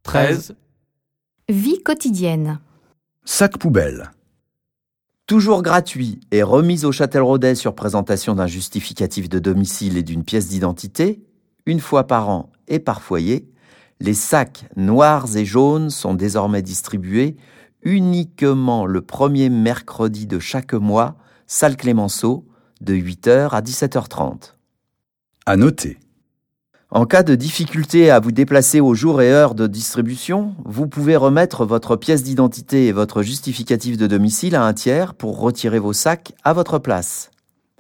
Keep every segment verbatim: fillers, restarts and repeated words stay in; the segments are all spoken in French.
treize. Vie quotidienne. Sac poubelle. Toujours gratuit et remis au Châtelleraudais sur présentation d'un justificatif de domicile et d'une pièce d'identité, une fois par an et par foyer, les sacs noirs et jaunes sont désormais distribués uniquement le premier mercredi de chaque mois, salle Clémenceau, de huit heures à dix-sept heures trente. À noter. En cas de difficulté à vous déplacer au jour et heure de distribution, vous pouvez remettre votre pièce d'identité et votre justificatif de domicile à un tiers pour retirer vos sacs à votre place.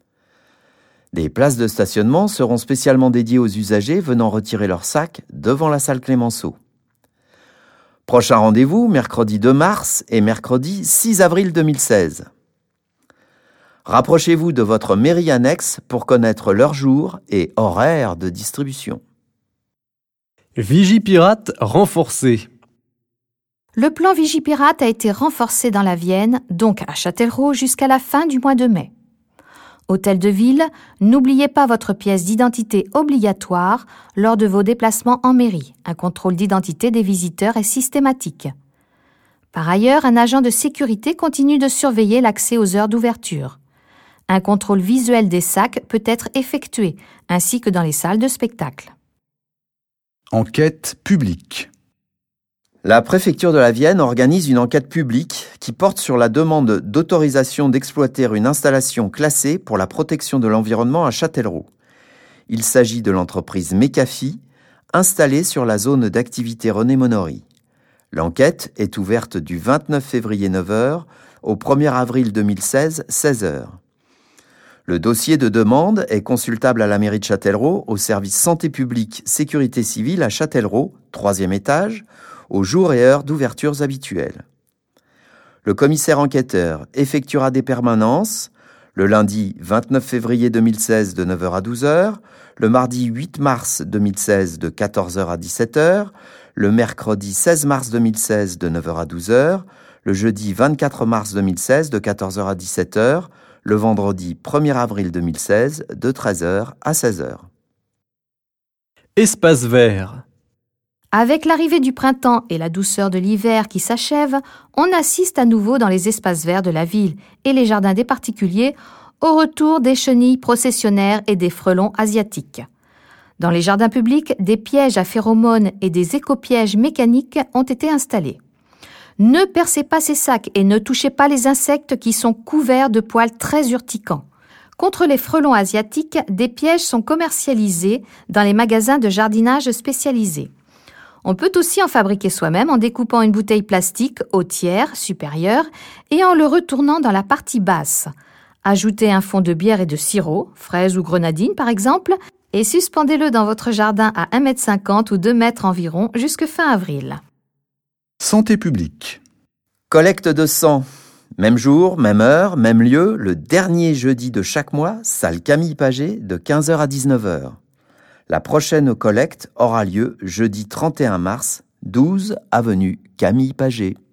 Des places de stationnement seront spécialement dédiées aux usagers venant retirer leurs sacs devant la salle Clémenceau. Prochain rendez-vous, mercredi deux mars et mercredi six avril deux mille seize. Rapprochez-vous de votre mairie annexe pour connaître leur jour et horaire de distribution. Vigipirate renforcé. Le plan Vigipirate a été renforcé dans la Vienne, donc à Châtellerault, jusqu'à la fin du mois de mai. Hôtel de ville, n'oubliez pas votre pièce d'identité obligatoire lors de vos déplacements en mairie. Un contrôle d'identité des visiteurs est systématique. Par ailleurs, un agent de sécurité continue de surveiller l'accès aux heures d'ouverture. Un contrôle visuel des sacs peut être effectué, ainsi que dans les salles de spectacle. Enquête publique. La préfecture de la Vienne organise une enquête publique qui porte sur la demande d'autorisation d'exploiter une installation classée pour la protection de l'environnement à Châtellerault. Il s'agit de l'entreprise Mecafi, installée sur la zone d'activité René Monory. L'enquête est ouverte du vingt-neuf février neuf heures au premier avril deux mille seize seize heures. Le dossier de demande est consultable à la mairie de Châtellerault, au service santé publique sécurité civile à Châtellerault, troisième étage, aux jours et heures d'ouvertures habituelles. Le commissaire enquêteur effectuera des permanences le lundi vingt-neuf février deux mille seize de neuf heures à douze heures, le mardi huit mars deux mille seize de quatorze heures à dix-sept heures, le mercredi seize mars deux mille seize de neuf heures à douze heures, le jeudi vingt-quatre mars deux mille seize de quatorze heures à dix-sept heures, le vendredi premier avril deux mille seize de treize heures à seize heures. Espace vert. Avec l'arrivée du printemps et la douceur de l'hiver qui s'achève, on assiste à nouveau dans les espaces verts de la ville et les jardins des particuliers au retour des chenilles processionnaires et des frelons asiatiques. Dans les jardins publics, des pièges à phéromones et des écopièges mécaniques ont été installés. Ne percez pas ces sacs et ne touchez pas les insectes qui sont couverts de poils très urticants. Contre les frelons asiatiques, des pièges sont commercialisés dans les magasins de jardinage spécialisés. On peut aussi en fabriquer soi-même en découpant une bouteille plastique au tiers supérieur et en le retournant dans la partie basse. Ajoutez un fond de bière et de sirop, fraises ou grenadine par exemple, et suspendez-le dans votre jardin à un mètre cinquante ou deux mètres environ jusque fin avril. Santé publique. Collecte de sang. Même jour, même heure, même lieu, le dernier jeudi de chaque mois, salle Camille Paget, de quinze heures à dix-neuf heures. La prochaine collecte aura lieu jeudi trente et un mars, douze avenue Camille Paget.